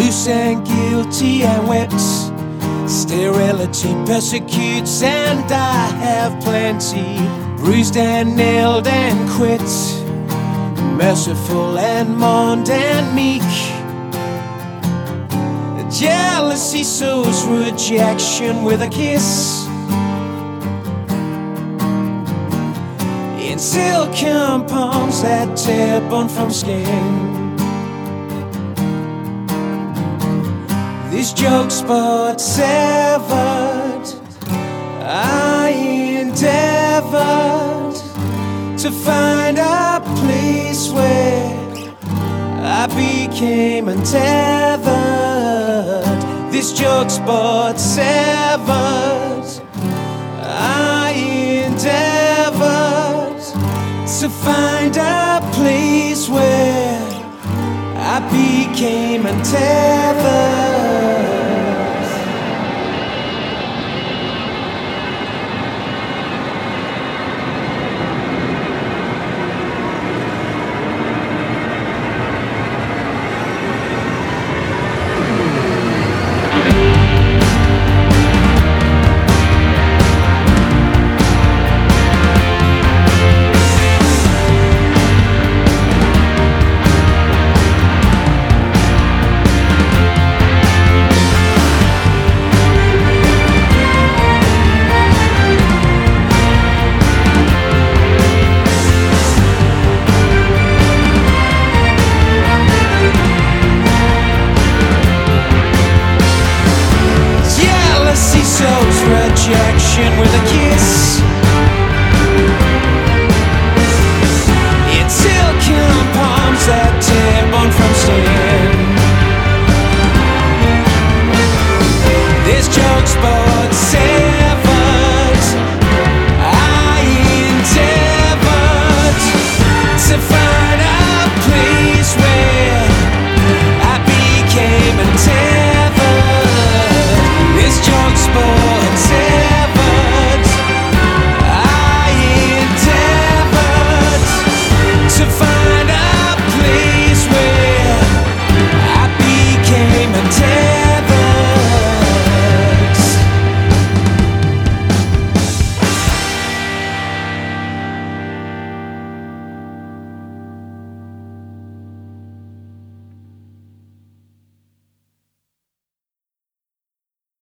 loose and guilty and whipped. Sterility persecutes, and I have plenty. Bruised and nailed and quit, merciful and mourned and meek. Jealousy sows rejection with a kiss. In silken palms that tear bone from skin. This joke spot severed, I endeavored to find a place where I became untethered. This joke spot severed, I endeavored to find a place where I became untethered. Rejection with a kiss.